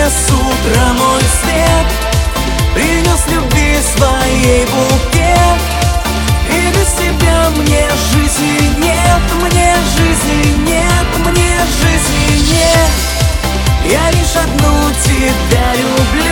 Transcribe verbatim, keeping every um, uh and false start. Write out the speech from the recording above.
с утра мой свет, принес любви своей букет. И без тебя мне жизни нет, мне жизни нет, мне жизни нет. Я лишь одну тебя люблю.